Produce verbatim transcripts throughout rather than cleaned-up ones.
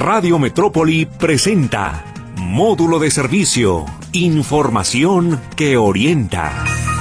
Radio Metrópoli presenta Módulo de Servicio, información que orienta.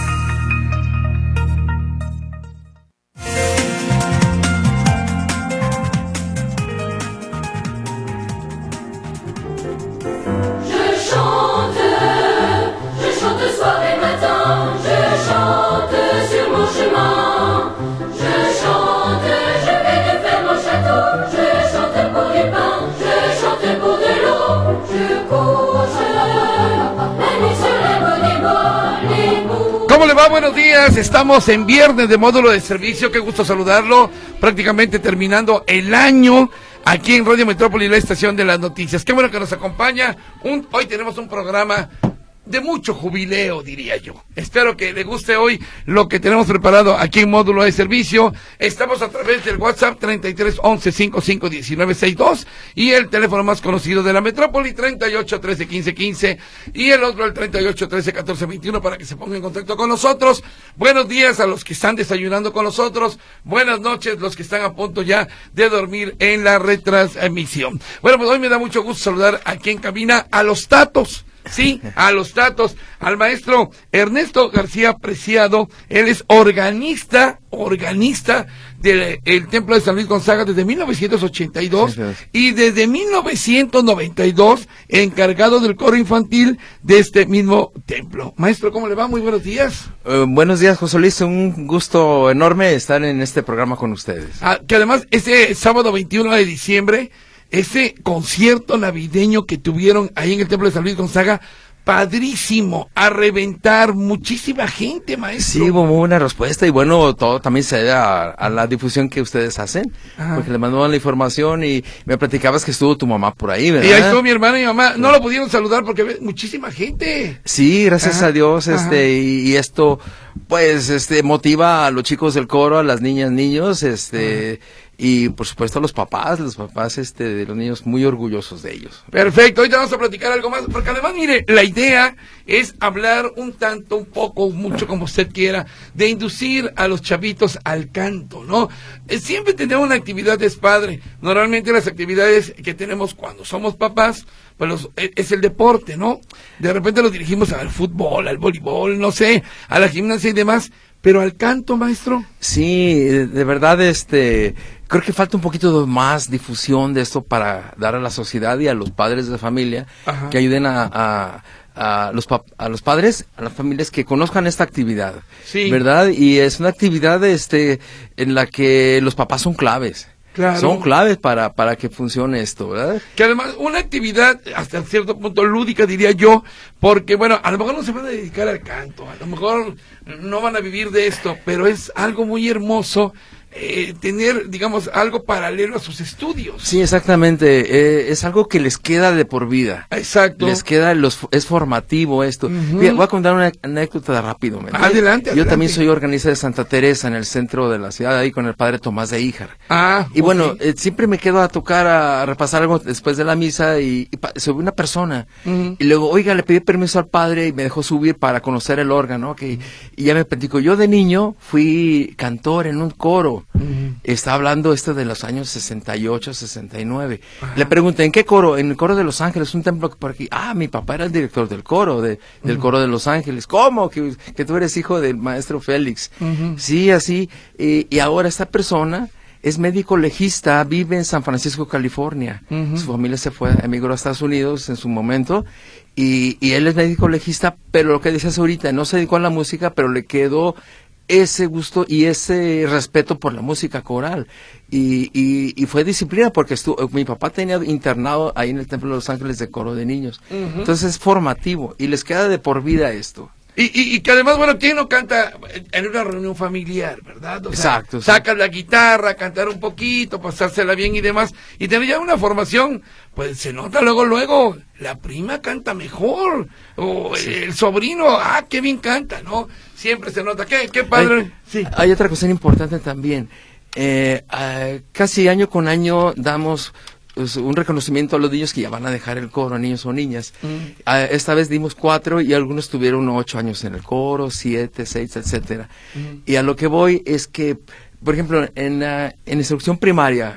¿Cómo le va? Buenos días, estamos en viernes de módulo de servicio, qué gusto saludarlo, prácticamente terminando el año aquí en Radio Metrópoli, la estación de las noticias. Qué bueno que nos acompaña, un, hoy tenemos un programa de mucho jubileo, diría yo. Espero que le guste hoy lo que tenemos preparado aquí en módulo de servicio. Estamos a través del WhatsApp treinta y tres once cincuenta y cinco diecinueve sesenta y dos y el teléfono más conocido de la metrópoli treinta y ocho trece quince quince y el otro el treinta y ocho trece catorce veintiuno para que se pongan en contacto con nosotros. Buenos días a los que están desayunando con nosotros. Buenas noches los que están a punto ya de dormir en la retransmisión. Bueno, pues hoy me da mucho gusto saludar aquí en cabina a los tatos. Sí, a los tatos, al maestro Ernesto García Preciado. Él es organista, organista del el Templo de San Luis Gonzaga desde mil novecientos ochenta y dos, sí, sí. Y desde mil novecientos noventa y dos encargado del coro infantil de este mismo templo. Maestro, ¿cómo le va? Muy buenos días. Uh, buenos días, José Luis, un gusto enorme estar en este programa con ustedes. Ah, que además este sábado veintiuno de diciembre, ese concierto navideño que tuvieron ahí en el Templo de San Luis Gonzaga, padrísimo, a reventar, muchísima gente, maestro. Sí, hubo muy buena respuesta y bueno, todo también se debe a, a la difusión que ustedes hacen, ajá, porque le mandaban la información y me platicabas que estuvo tu mamá por ahí, ¿verdad? Y ahí estuvo mi hermana y mi mamá, no lo pudieron saludar porque ve muchísima gente. Sí, gracias ajá, a Dios, este, y, y esto, pues, este, motiva a los chicos del coro, a las niñas, niños, este... Ajá. Y por supuesto a los papás, los papás este de los niños muy orgullosos de ellos. Perfecto, hoy te vamos a platicar algo más, porque además, mire, la idea es hablar un tanto, un poco, mucho como usted quiera, de inducir a los chavitos al canto, ¿no? Eh, siempre tenemos una actividad es padre, normalmente las actividades que tenemos cuando somos papás, pues los, es el deporte, ¿no? De repente los dirigimos al fútbol, al voleibol, no sé, a la gimnasia y demás, pero al canto, maestro. Sí, de verdad, este... creo que falta un poquito de más difusión de esto para dar a la sociedad y a los padres de familia, ajá, que ayuden a, a, a, los pap a los padres, a las familias que conozcan esta actividad, sí, ¿verdad? Y es una actividad este en la que los papás son claves. Claro. Son claves para, para que funcione esto, ¿verdad? Que además, una actividad hasta cierto punto lúdica, diría yo, porque bueno, a lo mejor no se van a dedicar al canto, a lo mejor no van a vivir de esto, pero es algo muy hermoso. Eh, tener, digamos, algo paralelo a sus estudios. Sí, exactamente, eh, es algo que les queda de por vida. Exacto. Les queda, los, es formativo esto. Uh-huh. Fíjate, voy a contar una anécdota rápido. ¿me adelante, Yo adelante. también soy organista de Santa Teresa en el centro de la ciudad, ahí con el padre Tomás de Híjar. Ah, y okay. bueno, eh, siempre me quedo a tocar, a repasar algo después de la misa y, y pa, subí una persona. Uh-huh. Y luego, oiga, le pedí permiso al padre y me dejó subir para conocer el órgano. Okay. Uh-huh. Y ya me platico, yo de niño fui cantor en un coro. Uh-huh. Está hablando esto de los años sesenta y ocho, sesenta y nueve. Ajá. Le pregunté, ¿en qué coro? En el coro de Los Ángeles, un templo por aquí. Ah, mi papá era el director del coro, de, del uh-huh. coro de Los Ángeles. ¿Cómo? Que, que tú eres hijo del maestro Félix. Uh-huh. Sí, así. Y, y ahora esta persona es médico legista, vive en San Francisco, California. Uh-huh. Su familia se fue, emigró a Estados Unidos en su momento. Y, y él es médico legista, pero lo que decías ahorita, no se dedicó a la música, pero le quedó ese gusto y ese respeto por la música coral y, y, y fue disciplina porque estuvo, mi papá tenía internado ahí en el Templo de Los Ángeles de coro de niños, uh-huh. entonces es formativo y les queda de por vida esto. Y, y, y que además, bueno, ¿quién no canta en una reunión familiar, verdad? O Exacto. sea, sacas la guitarra, cantar un poquito, pasársela bien y demás, y tener ya una formación, pues se nota luego, luego, la prima canta mejor, o sí. el sobrino, ah, qué bien canta, ¿no? Siempre se nota, qué, qué padre. Hay, sí. hay otra cosa importante también, eh, uh, casi año con año damos pues, un reconocimiento a los niños que ya van a dejar el coro, niños o niñas. Mm. Uh, esta vez dimos cuatro y algunos tuvieron ocho años en el coro, siete, seis, etcétera. Mm. Y a lo que voy es que, por ejemplo, en, uh, en instrucción primaria,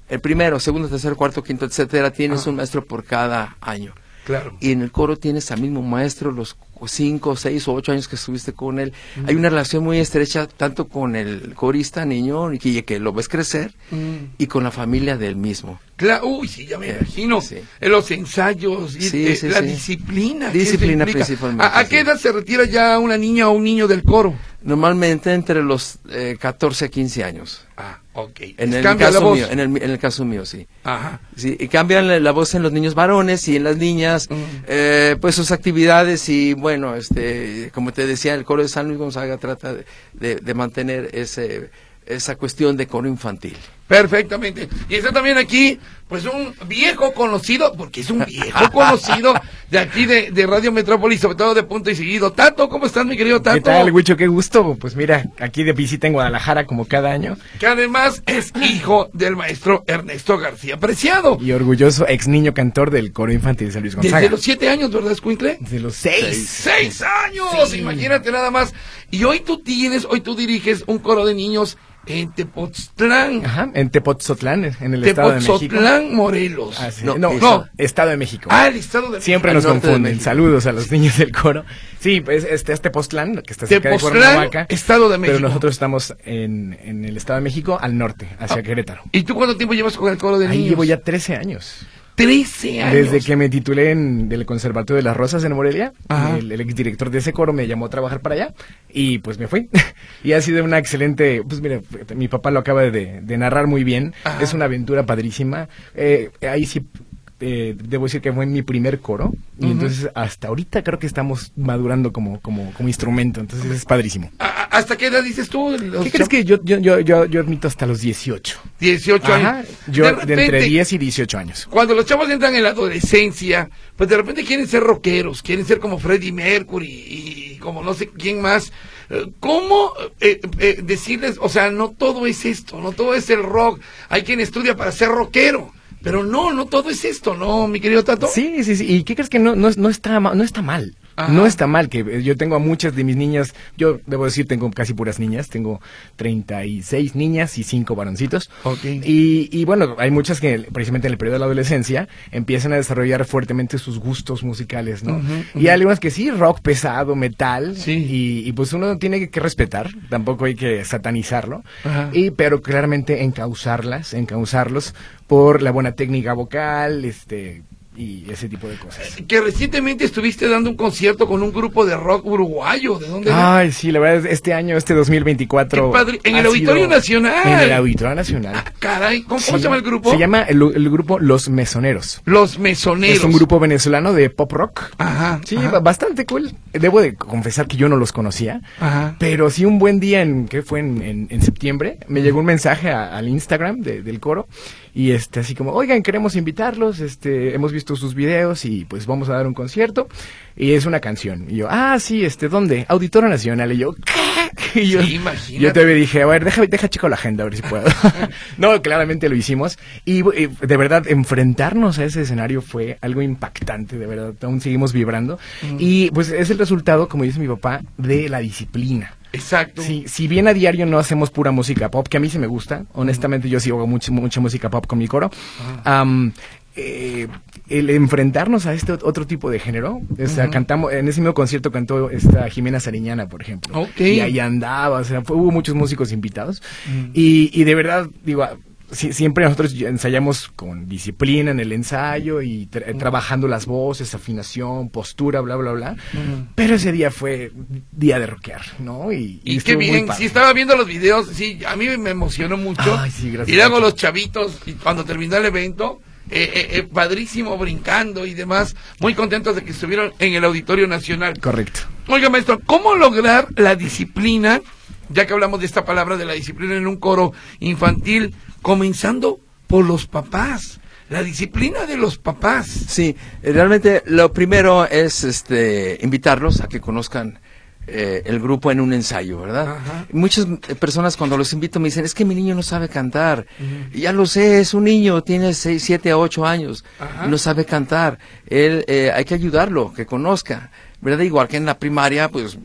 el primero, segundo, tercero, cuarto, quinto, etcétera, tienes Ah. un maestro por cada año. Claro. Y en el coro tienes al mismo maestro los cinco, seis o ocho años que estuviste con él. Mm. Hay una relación muy estrecha tanto con el corista niño, que, que lo ves crecer, mm. y con la familia del mismo. Claro, uy, sí, ya me eh, imagino. Sí. En los ensayos, y, sí, eh, sí, la sí. disciplina. Disciplina principalmente. ¿A, a qué sí. edad se retira ya una niña o un niño del coro? Normalmente entre los eh, catorce a quince años. Ah, ok. En el, cambia caso la voz. mío, en, el, en el caso mío, sí. Ajá. Sí, y cambian la, la voz en los niños varones y en las niñas, mm. eh, pues sus actividades y bueno, este, como te decía, el coro de San Luis Gonzaga trata de, de, de mantener ese, esa cuestión de coro infantil. Perfectamente. Y está también aquí, pues un viejo conocido, porque es un viejo conocido de aquí de, de Radio Metrópolis, sobre todo de Punto y Seguido. Tato, ¿cómo estás, mi querido Tato? ¿Qué tal, Huicho? Qué gusto. Pues mira, aquí de visita en Guadalajara como cada año. Que además es hijo del maestro Ernesto García Preciado. Y orgulloso ex niño cantor del coro infantil de San Luis Gonzaga. Desde los siete años, ¿verdad, Escuincle? Desde los seis. ¡Seis, seis años! Sí. Imagínate nada más. Y hoy tú tienes, hoy tú diriges un coro de niños en Tepoztlán. Ajá, en Tepoztlán, en el Estado de México. Tepoztlán, Morelos. Ah, sí. No, no, no, Estado de México. Ah, el Estado de México. Siempre nos confunden. Saludos a los niños del coro. Sí, pues este es Tepoztlán, que está cerca de Cuernavaca. Estado de México. Pero nosotros estamos en, en el Estado de México, al norte, hacia ah. Querétaro. ¿Y tú cuánto tiempo llevas con el coro de Ahí niños? llevo ya trece años. trece años. Desde que me titulé en del Conservatorio de las Rosas en Morelia, el, el exdirector de ese coro me llamó a trabajar para allá y pues me fui. Y ha sido una excelente, pues mira, mi papá lo acaba de, de narrar muy bien. Ajá. Es una aventura padrísima. Eh, ahí sí eh, debo decir que fue mi primer coro y uh-huh. entonces hasta ahorita creo que estamos madurando como como como instrumento, entonces es padrísimo. ¿Hasta qué edad dices tú? Los ¿Qué crees que yo yo yo yo, yo admito hasta los dieciocho? dieciocho Ajá, años. Yo de, repente, de entre diez y dieciocho años. Cuando los chavos entran en la adolescencia, pues de repente quieren ser rockeros, quieren ser como Freddie Mercury y, y como no sé quién más. ¿Cómo eh, eh, decirles, o sea, no todo es esto, no todo es el rock, hay quien estudia para ser rockero? Pero no, no todo es esto, ¿no, mi querido Tato? Sí, sí, sí. ¿Y qué crees que no, no, no está no está mal? Ajá. No está mal, que yo tengo a muchas de mis niñas, yo debo decir, tengo casi puras niñas, tengo treinta y seis niñas y cinco varoncitos. Okay. Y, y bueno, hay muchas que precisamente en el periodo de la adolescencia empiezan a desarrollar fuertemente sus gustos musicales, ¿no? Uh-huh, uh-huh. Y hay algunas que sí, rock pesado, metal, sí. y, y pues uno tiene que, que respetar, tampoco hay que satanizarlo, uh-huh. y pero claramente encauzarlas, encauzarlos por la buena técnica vocal, este... y ese tipo de cosas. Que recientemente estuviste dando un concierto con un grupo de rock uruguayo, ¿de dónde? Ay, sí, la verdad, este año, este dos mil veinticuatro... Qué padre. En el Auditorio Nacional. En el Auditorio Nacional. Ah, caray, ¿cómo, sí, ¿cómo se llama el grupo? Se llama el, el grupo Los Mesoneros. Los Mesoneros. Es un grupo venezolano de pop rock. Ajá. Sí, ajá. bastante cool. Debo de confesar que yo no los conocía, ajá. pero sí un buen día, en ¿qué fue? En, en, en septiembre, me llegó un mensaje a, al Instagram de, del coro, y este así como, oigan, queremos invitarlos, este hemos visto sus videos y pues vamos a dar un concierto y es una canción. Y yo, ah, sí, este, ¿dónde? Auditorio Nacional. Y yo, ¿qué? Y yo, sí, imagínate. Yo te dije, a ver, deja, deja chico la agenda, a ver si puedo. No, claramente lo hicimos. Y, y de verdad, enfrentarnos a ese escenario fue algo impactante, de verdad. Aún seguimos vibrando. Mm. Y pues es el resultado, como dice mi papá, de la disciplina. Exacto. Sí, si bien a diario no hacemos pura música pop, que a mí sí me gusta, honestamente uh-huh. yo sí hago mucha, mucha música pop con mi coro, uh-huh. um, eh, el enfrentarnos a este otro tipo de género, o sea, uh-huh. cantamos, en ese mismo concierto cantó esta Jimena Sariñana, por ejemplo, okay. y ahí andaba, o sea, fue, hubo muchos músicos invitados, uh-huh. y, y de verdad, digo, Sí, siempre nosotros ensayamos con disciplina en el ensayo y tra- uh-huh. trabajando las voces, afinación, postura, bla, bla, bla. Uh-huh. Pero ese día fue día de rockear, ¿no? Y, y, y qué bien, sí, estaba viendo los videos, sí, a mí me emocionó mucho. Ay, sí, gracias. Y luego los chavitos, y cuando terminó el evento, eh, eh, eh, padrísimo, brincando y demás, muy contentos de que estuvieron en el Auditorio Nacional. Correcto. Oiga, maestro, ¿cómo lograr la disciplina, ya que hablamos de esta palabra de la disciplina en un coro infantil, comenzando por los papás? La disciplina de los papás. Sí, realmente lo primero es este invitarlos a que conozcan eh, el grupo en un ensayo, ¿verdad? Ajá. Muchas personas cuando los invito me dicen, es que mi niño no sabe cantar. Uh-huh. Ya lo sé, es un niño, tiene seis, siete a ocho años, Ajá. no sabe cantar. Él, eh, hay que ayudarlo, que conozca, ¿verdad? Igual que en la primaria, pues... Eh,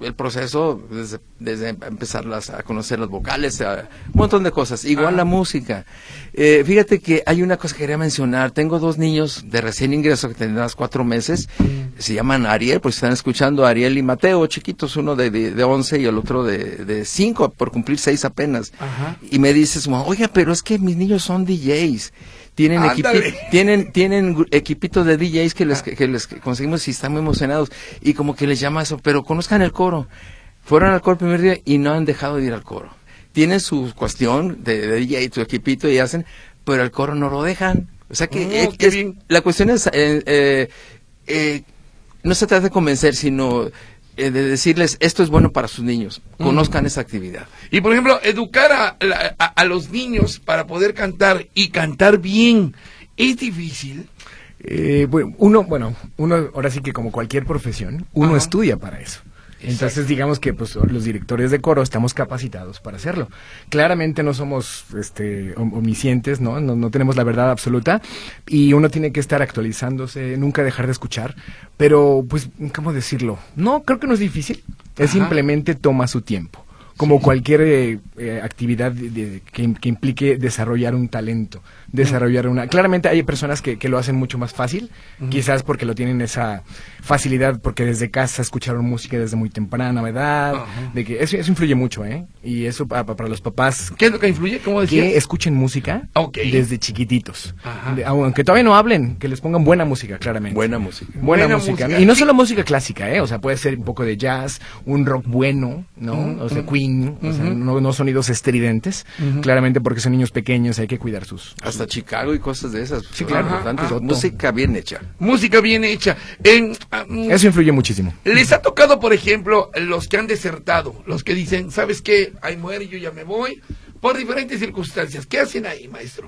el proceso desde, desde empezarlas a conocer las vocales, a, un montón de cosas. Igual ah. la música. Eh, fíjate que hay una cosa que quería mencionar. Tengo dos niños de recién ingreso que tendrán cuatro meses. Mm. Se llaman Ariel, pues están escuchando, Ariel y Mateo, chiquitos, uno de, de, de once y el otro de, de cinco, por cumplir seis apenas. Ajá. Y me dices, oiga, pero es que mis niños son D Js. Tienen, equipi tienen tienen equipitos de D Js que les, que, que les conseguimos y están muy emocionados. Y como que les llama eso, pero conozcan el coro. Fueron al coro el primer día y no han dejado de ir al coro. Tienen su cuestión de, de D J, su equipito y hacen, pero el coro no lo dejan. O sea que oh, es, es, la cuestión es, eh, eh, eh, no se trata de convencer, sino eh, de decirles, esto es bueno para sus niños, conozcan mm. esa actividad. Y por ejemplo, educar a, a, a los niños para poder cantar y cantar bien, ¿es difícil? Eh, bueno, uno, bueno, uno, ahora sí que como cualquier profesión, uno Ajá. estudia para eso. Entonces, Exacto. digamos que pues los directores de coro estamos capacitados para hacerlo. Claramente no somos este omniscientes, ¿no? No, no tenemos la verdad absoluta y uno tiene que estar actualizándose, nunca dejar de escuchar, pero pues, ¿cómo decirlo? No, creo que no es difícil, es Ajá. simplemente toma su tiempo. Como sí. cualquier eh, eh, actividad de, de, que, que implique desarrollar un talento, desarrollar una... Claramente hay personas que, que lo hacen mucho más fácil, uh-huh. quizás porque lo tienen esa facilidad, porque desde casa escucharon música desde muy temprana edad, uh-huh. de que eso, eso influye mucho, ¿eh? Y eso para, para los papás... ¿Qué es lo que influye? ¿Cómo decías? Que escuchen música okay. desde chiquititos. De, aunque todavía no hablen, que les pongan buena música, claramente. Buena música. Buena, buena música. música. Y no solo música clásica, ¿eh? O sea, puede ser un poco de jazz, un rock bueno, ¿no? Uh-huh. O sea, Queen... Uh-huh. O sea, no, no sonidos estridentes, uh-huh. claramente porque son niños pequeños, hay que cuidar sus... Hasta sus... Chicago y cosas de esas. Sí, claro. Ajá, música bien hecha. Música bien hecha. En, um, Eso influye muchísimo. ¿Les ha tocado, por ejemplo, los que han desertado? Los que dicen, ¿sabes qué? Ahí muere, yo ya me voy. Por diferentes circunstancias. ¿Qué hacen ahí, maestro?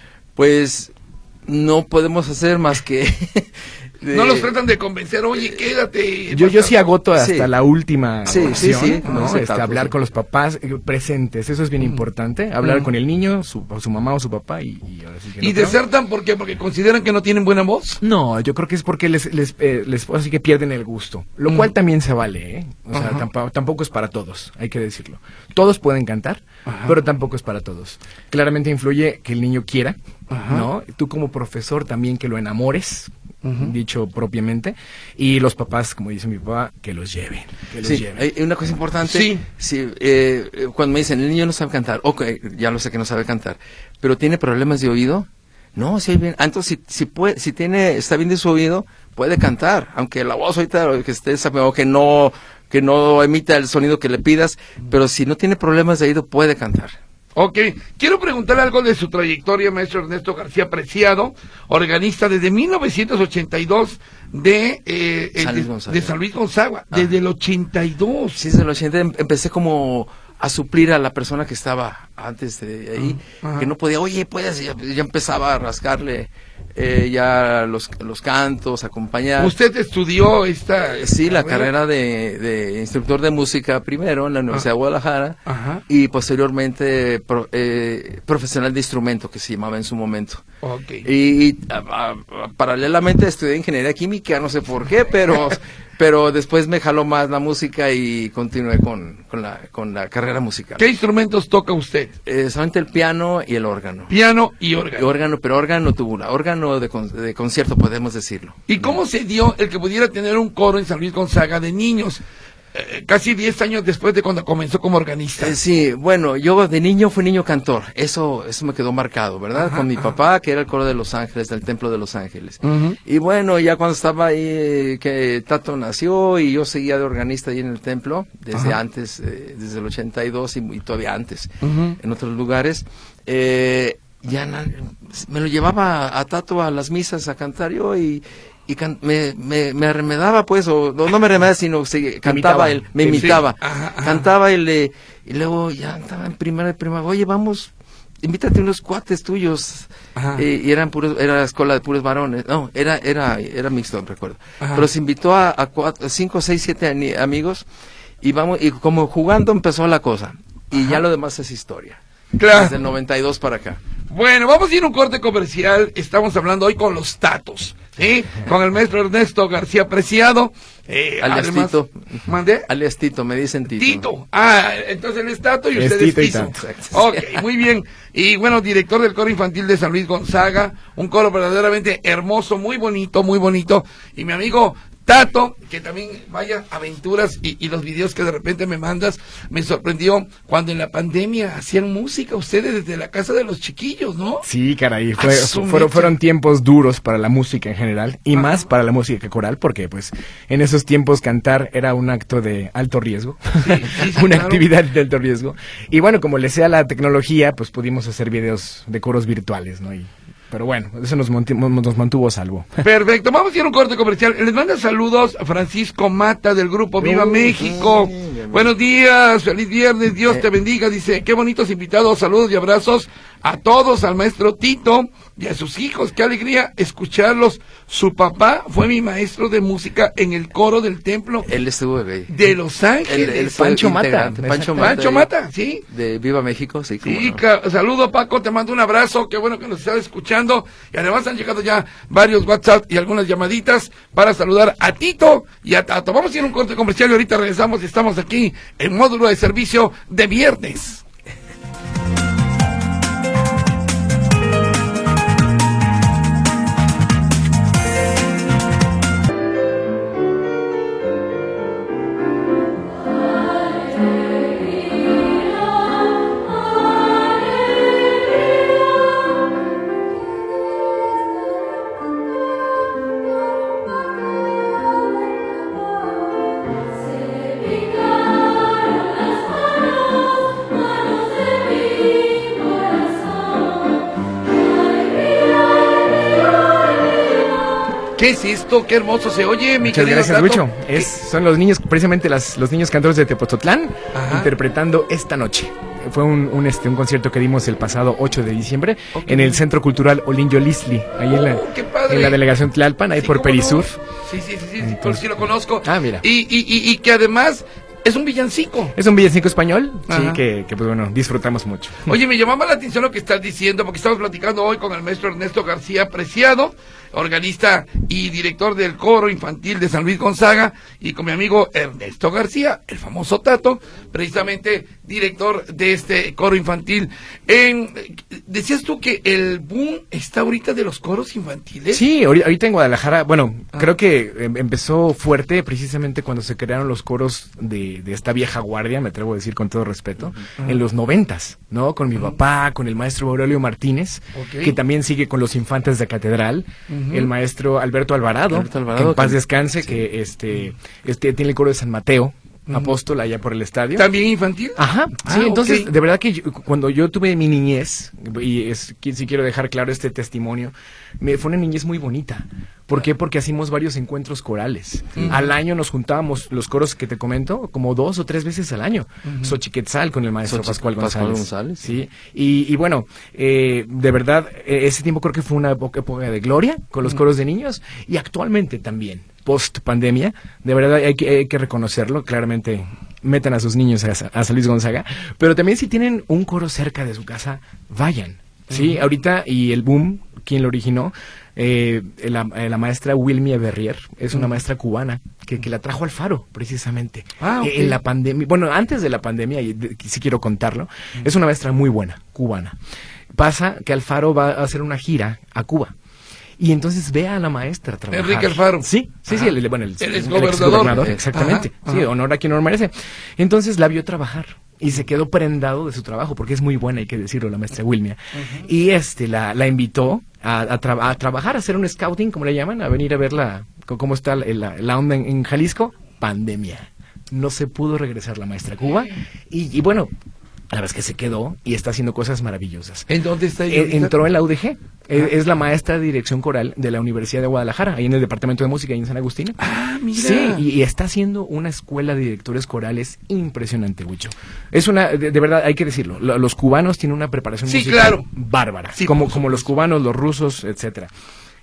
Pues no podemos hacer más que... De... No los tratan de convencer, oye, quédate. Yo, yo sí agoto hasta sí. la última sí, opción, sí, sí, ¿no? sí, este, sí. hablar con los papás eh, presentes, eso es bien mm. importante. Hablar mm. con el niño, su, su mamá o su papá. ¿Y, y, ahora sí que ¿Y no desertan por qué? ¿Porque consideran que no tienen buena voz? No, yo creo que es porque les, les, eh, les así que pierden el gusto. Lo mm. cual también se vale, ¿eh? O sea, tampoco, tampoco es para todos, hay que decirlo. Todos pueden cantar, Ajá. pero tampoco es para todos. Claramente influye que el niño quiera, Ajá. ¿no? Tú como profesor también que lo enamores. Uh-huh. Dicho propiamente, y los papás, como dice mi papá, que los lleven, que los sí, lleven. Hay una cosa importante, sí. sí eh, cuando me dicen, el niño no sabe cantar, ok, ya lo sé que no sabe cantar, pero tiene problemas de oído, no, si hay bien, ah, entonces si, si puede, si tiene, está bien de su oído, puede cantar, aunque la voz ahorita que esté, o que no, que no emita el sonido que le pidas, pero si no tiene problemas de oído, puede cantar. Ok, quiero preguntarle algo de su trayectoria, maestro Ernesto García Preciado, organista desde mil novecientos ochenta y dos de, eh, San Luis de, de San Luis Gonzaga, ah. desde el ochenta y dos. Sí, desde el ochenta empecé como a suplir a la persona que estaba antes de ahí, uh-huh. que no podía, oye, puedes, ya, ya empezaba a rascarle eh, ya los, los cantos, acompañar. ¿Usted estudió esta...? Eh, sí, la carrera de, de instructor de música primero en la Universidad uh-huh. de Guadalajara uh-huh. y posteriormente pro, eh, profesional de instrumento, que se llamaba en su momento. Okay. Y, y a, a, a, paralelamente estudié ingeniería química, no sé por qué, pero... Pero después me jaló más la música y continué con, con, la, con la carrera musical. ¿Qué instrumentos toca usted? Eh, solamente el piano y el órgano. Piano y órgano. Y órgano, pero órgano tubular, órgano de, con, de concierto, podemos decirlo. ¿Y cómo no. se dio el que pudiera tener un coro en San Luis Gonzaga de niños? Eh, casi diez años después de cuando comenzó como organista. Eh, sí, bueno, yo de niño fui niño cantor, eso eso me quedó marcado, ¿verdad? Ajá, Con mi ajá. papá, que era el coro de Los Ángeles, del Templo de Los Ángeles. Uh-huh. Y bueno, ya cuando estaba ahí, que Tato nació y yo seguía de organista ahí en el templo, desde ajá. antes, eh, desde el ochenta y dos y, y todavía antes, uh-huh. en otros lugares, eh, ya na, me lo llevaba a Tato a las misas a cantar yo y... y can, me, me, me arremedaba pues, o no, no me arremedaba, sino se, cantaba él, me imitaba, sí. ajá, ajá. cantaba él, eh, y luego ya estaba en primera de primaria, oye, vamos, invítate unos cuates tuyos, eh, y eran puros, era la escuela de puros varones, no, era, era, era mixto, recuerdo, ajá. pero se invitó a, a cuatro, cinco, seis, siete amigos, y vamos, y como jugando empezó la cosa, y ajá. ya lo demás es historia. Claro. Desde el noventa y dos para acá. Bueno, vamos a ir a un corte comercial. Estamos hablando hoy con los Tatos. Sí, con el maestro Ernesto García Preciado. Eh, alias además, Tito. ¿Mandé? Alias Tito, me dicen Tito. Tito. Ah, entonces él es Tato y Es usted es Tito y Tizo. Tato. Ok, muy bien. Y bueno, director del coro infantil de San Luis Gonzaga, un coro verdaderamente hermoso, muy bonito, muy bonito. Y mi amigo Tato, que también vaya aventuras y, y los videos que de repente me mandas, me sorprendió cuando en la pandemia hacían música ustedes desde la casa de los chiquillos, ¿no? Sí, caray, fue, Asume- fueron, fueron tiempos duros para la música en general y Ajá. más para la música coral porque pues en esos tiempos cantar era un acto de alto riesgo, Sí, sí, sí, una claro. actividad de alto riesgo y bueno, como le sea la tecnología, pues pudimos hacer videos de coros virtuales, ¿no? Y, pero bueno, eso nos, monti- nos mantuvo a salvo. Perfecto, vamos a ir a un corte comercial. Les manda saludos a Francisco Mata del grupo Viva Uh, México. sí, Buenos días, feliz viernes, Dios te bendiga. Dice, qué bonitos invitados, saludos y abrazos a todos, al maestro Tito y a sus hijos. Qué alegría escucharlos. Su papá fue mi maestro de música en el coro del templo Él estuvo de, de Los él, Ángeles. él fue Pancho Mata. integrante. Pancho Mata. Pancho ahí, Mata, sí. De Viva México, sí. cómo Sí, no. ca- saludo Paco, te mando un abrazo, qué bueno que nos estás escuchando y además han llegado ya varios WhatsApp y algunas llamaditas para saludar a Tito y a Tato. Vamos a ir a un corte comercial y ahorita regresamos y estamos aquí en módulo de servicio de viernes. ¿Qué es esto? Qué hermoso se oye, mi Muchas querido gracias, Tato. Lucho. Es, son los niños, precisamente las, los niños cantores de Tepoztlán, Ajá. interpretando Esta Noche. Fue un, un, este, un concierto que dimos el pasado ocho de diciembre Ok. en el Centro Cultural Olinjo Lisli, ahí en, la, Oh, qué padre. en la delegación Tlalpan, ahí Sí, por ¿cómo no? Perisur. Sí, sí, sí, sí, sí, Entonces- sí lo conozco. Ah, mira. Y, y, y, y que además es un villancico. Es un villancico español, sí, Ajá. que, que pues bueno, disfrutamos mucho. Oye, me llamaba la atención lo que estás diciendo, porque estamos platicando hoy con el maestro Ernesto García Preciado, organista y director del coro infantil de San Luis Gonzaga, y con mi amigo Ernesto García, el famoso Tato, precisamente director de este coro infantil. En, decías tú que el boom está ahorita de los coros infantiles. Sí, ahori- ahorita en Guadalajara, bueno, Ah. creo que em- empezó fuerte precisamente cuando se crearon los coros de, de esta vieja guardia, me atrevo a decir con todo respeto, en los noventas, ¿no? Con mi papá, con el maestro Aurelio Martínez, Ok. que también sigue con los infantes de catedral, el maestro Alberto Alvarado, Alberto Alvarado, que en paz que- descanse, que este, este tiene el coro de San Mateo, apóstol allá por el estadio. ¿También infantil? Ajá, sí, Ah, entonces, ok. de verdad que yo- cuando yo tuve mi niñez, y es, que sí quiero dejar claro este testimonio, me, fue una niñez muy bonita. ¿Por qué? Porque hacíamos varios encuentros corales. Al año nos juntábamos los coros que te comento, como dos o tres veces al año. Xochiquetzal con el maestro Xochi- Pascual González. Pascual González, Sí, y, y bueno, eh, de verdad, eh, ese tiempo creo que fue una época, época de gloria con los coros de niños y actualmente también, post pandemia, de verdad hay que, hay que reconocerlo, claramente metan a sus niños a, a San Luis Gonzaga, pero también si tienen un coro cerca de su casa, vayan. Sí, ahorita, y el boom, quien lo originó, eh, la, eh, la maestra Wilmia Berrier, es una maestra cubana que, que la trajo al Faro, precisamente. Ah, ok. Eh, en la pandemia, bueno, antes de la pandemia, y de- sí quiero contarlo, es una maestra muy buena, cubana. Pasa que Alfaro va a hacer una gira a Cuba. Y entonces ve a la maestra trabajar. Enrique Alfaro. Sí, sí, Ajá. sí, el, bueno, el, El el exgobernador. exgobernador, Eh, exactamente. ajá, Sí, ajá. honor a quien honor merece. Entonces la vio trabajar y se quedó prendado de su trabajo, porque es muy buena, hay que decirlo, la maestra Wilmia. Y este la, la invitó a, a, tra- a trabajar, a hacer un scouting, como le llaman, a venir a ver la, c- cómo está la, la- la onda en, en Jalisco. Pandemia. No se pudo regresar la maestra a Cuba. Y, y bueno, la verdad es que se quedó y está haciendo cosas maravillosas. ¿En dónde está ella Eh, ahorita? entró en la U D G. Eh, Es la maestra de dirección coral de la Universidad de Guadalajara, ahí en el departamento de música, ahí en San Agustín. Ah, mira. Sí, y, y está haciendo una escuela de directores corales impresionante, Huicho. Es una, de, de verdad, hay que decirlo, lo- los cubanos tienen una preparación Sí, musical claro. bárbara, Sí, como, por como los cubanos, los rusos, etcétera.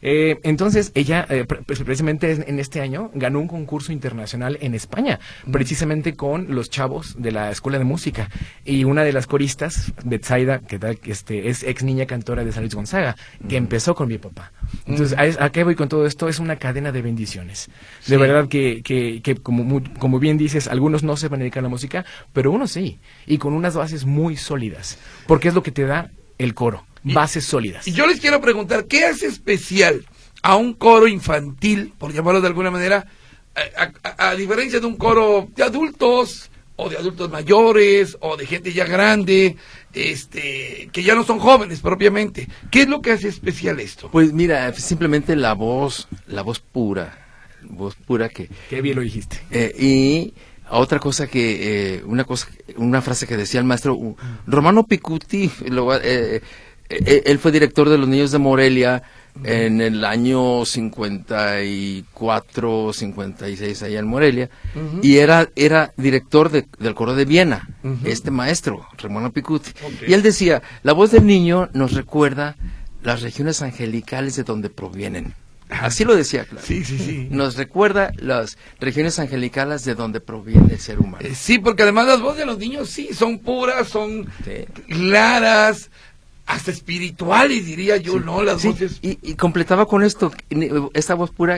Eh, entonces, ella, eh, pre precisamente en este año, ganó un concurso internacional en España, mm. precisamente con los chavos de la Escuela de Música. Y una de las coristas, Betsaida, que tal, este, es ex niña cantora de San Luis Gonzaga, que mm. empezó con mi papá. Entonces, mm. ¿a, a qué voy con todo esto? Es una cadena de bendiciones. Sí. De verdad que, que, que como, muy, como bien dices, algunos no se van a dedicar a la música, pero uno sí. Y con unas bases muy sólidas. Porque es lo que te da el coro. Bases sólidas. Y yo les quiero preguntar, ¿qué hace especial a un coro infantil, por llamarlo de alguna manera, a, a, a diferencia de un coro de adultos, o de adultos mayores, o de gente ya grande, este, que ya no son jóvenes propiamente? ¿Qué es lo que hace especial esto? Pues mira, simplemente la voz, la voz pura, voz pura que... Qué bien lo dijiste. Eh, y... Otra cosa que, eh, una cosa, una frase que decía el maestro uh, Romano Picuti, lo, eh, eh, él fue director de los Niños de Morelia en el año cincuenta y cuatro, cincuenta y seis allá en Morelia, uh-huh. y era, era director de, del coro de Viena, uh-huh. este maestro, Romano Picuti. Okay. Y él decía, la voz del niño nos recuerda las regiones angelicales de donde provienen. Así lo decía, claro. Sí, sí, sí. Nos recuerda las regiones angelicales de donde proviene el ser humano. Eh, sí, porque además las voces de los niños sí son puras, son sí. claras, hasta espirituales, diría yo, sí. ¿no? Las sí. voces. Y, y completaba con esto, esta voz pura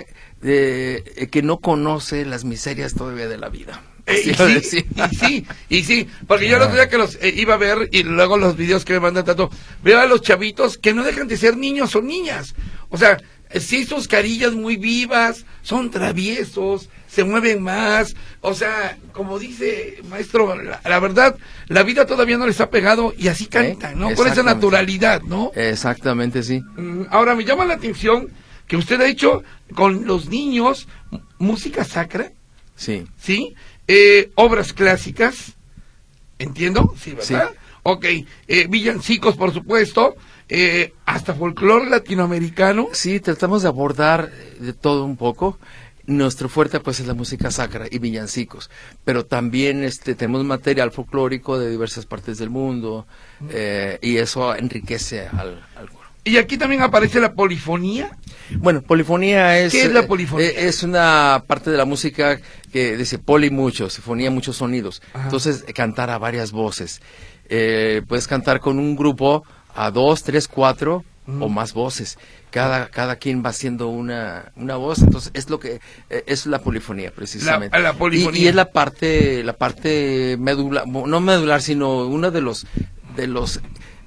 eh, que no conoce las miserias todavía de la vida. Eh, y, sí, y sí, y sí, porque yo el otro día que los eh, iba a ver y luego los videos que me mandan tanto, veo a los chavitos que no dejan de ser niños o niñas. O sea, sí, sus carillas muy vivas, son traviesos, se mueven más, o sea, como dice maestro, la, la verdad, la vida todavía no les ha pegado y así cantan, ¿no? Con esa naturalidad, ¿no? Exactamente, sí. Ahora, me llama la atención que usted ha hecho con los niños música sacra. Sí. ¿Sí? Eh, obras clásicas, ¿entiendo? Sí, ¿verdad? Sí. Ok, eh, villancicos, por supuesto. Eh, hasta folclore latinoamericano. Sí, tratamos de abordar de todo un poco. Nuestro fuerte pues es la música sacra y villancicos, pero también este tenemos material folclórico de diversas partes del mundo, eh, y eso enriquece al, al coro. ¿Y aquí también aparece la polifonía? Bueno, polifonía es... ¿Qué es la polifonía? Eh, es una parte de la música que dice poli mucho, sinfonía muchos sonidos. Ajá. Entonces, cantar a varias voces. Eh, puedes cantar con un grupo a dos, tres, cuatro mm. o más voces. Cada cada quien va haciendo una una voz, entonces es lo que eh, es la polifonía precisamente. La, la polifonía. Y, y es la parte la parte medular, no medular, sino uno de los de los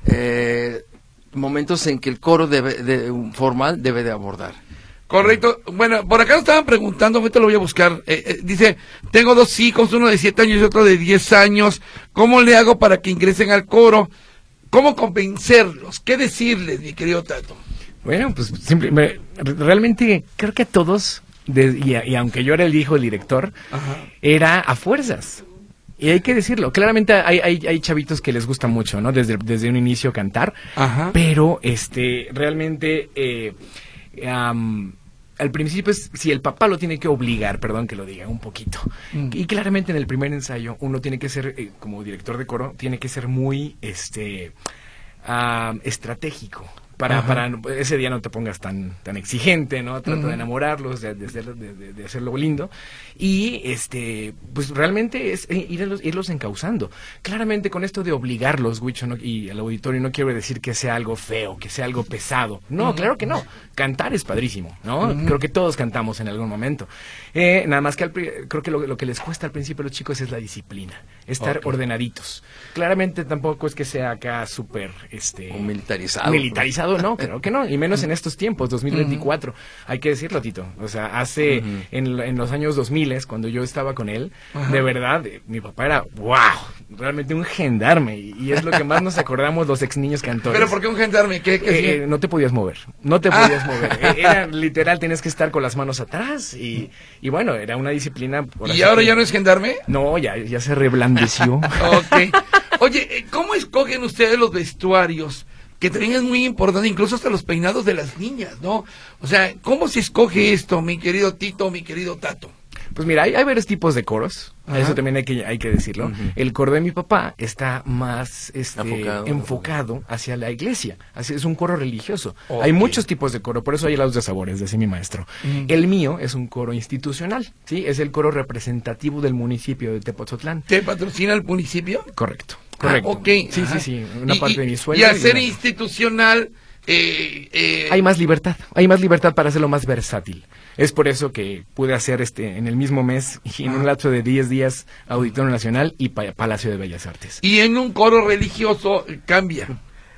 eh, momentos en que el coro debe de formal debe de abordar. Correcto. Bueno, por acá nos estaban preguntando, ahorita lo voy a buscar. Eh, eh, dice, tengo dos hijos, uno de siete años y otro de diez años. ¿Cómo le hago para que ingresen al coro? ¿Cómo convencerlos? ¿Qué decirles, mi querido Tato? Bueno, pues simple, me, realmente creo que a todos, de, y, y aunque yo era el hijo del director, ajá, era a fuerzas. Y hay que decirlo, claramente hay, hay, hay chavitos que les gusta mucho, ¿no? Desde, desde un inicio cantar, ajá, pero este realmente eh, um, al principio es si el papá lo tiene que obligar, perdón que lo diga un poquito. Mm. Y claramente en el primer ensayo uno tiene que ser, eh, como director de coro, tiene que ser muy este uh, estratégico. Para, para ese día no te pongas tan tan exigente, ¿no? Trata uh-huh. de enamorarlos, de, de, de, de, de hacerlo lindo. Y, este, pues realmente es irlos, irlos encauzando. Claramente con esto de obligarlos, Huicho, ¿no? Y al auditorio, no quiero decir que sea algo feo, que sea algo pesado. No, uh-huh. claro que no. Cantar es padrísimo, ¿no? Uh-huh. Creo que todos cantamos en algún momento. Eh, nada más que al, creo que lo, lo que les cuesta al principio a los chicos es la disciplina. Estar okay. ordenaditos. Claramente tampoco es que sea acá súper, este... O militarizado. Militarizado. No, creo que no, y menos en estos tiempos, dos mil veinticuatro, uh-huh. hay que decirlo, Tito, o sea, hace, uh-huh. en, en los años dos mil, cuando yo estaba con él, uh-huh. de verdad, mi papá era, wow, realmente un gendarme, y, y es lo que más nos acordamos los ex niños cantores. ¿Pero por qué un gendarme? ¿Qué, qué eh, no te podías mover, no te podías ah. mover, era literal, tenías que estar con las manos atrás, y, y bueno, era una disciplina. Por ¿Y ahora que... ya no es gendarme? No, ya, ya se reblandeció. Ok. Oye, ¿cómo escogen ustedes los vestuarios? Que también es muy importante, incluso hasta los peinados de las niñas, ¿no? O sea, ¿cómo se escoge esto, mi querido Tito, mi querido Tato? Pues mira, hay, hay varios tipos de coros. Ajá. Eso también hay que, hay que decirlo. Uh-huh. El coro de mi papá está más este, enfocado, enfocado hacia la iglesia. Así es un coro religioso. Okay. Hay muchos tipos de coro, por eso hay helados de sabores, decía mi maestro. Uh-huh. El mío es un coro institucional, ¿sí? Es el coro representativo del municipio de Tepoztlán. ¿Te patrocina el municipio? Correcto, correcto. Ah, ok. Sí, Ajá. sí, sí, una y, parte y, de mi sueldo. Y al ser una... institucional... Eh, eh... Hay más libertad, hay más libertad para hacerlo más versátil. Es por eso que pude hacer este en el mismo mes y en un lapso de diez días Auditorio Nacional y pa Palacio de Bellas Artes. Y en un coro religioso cambia.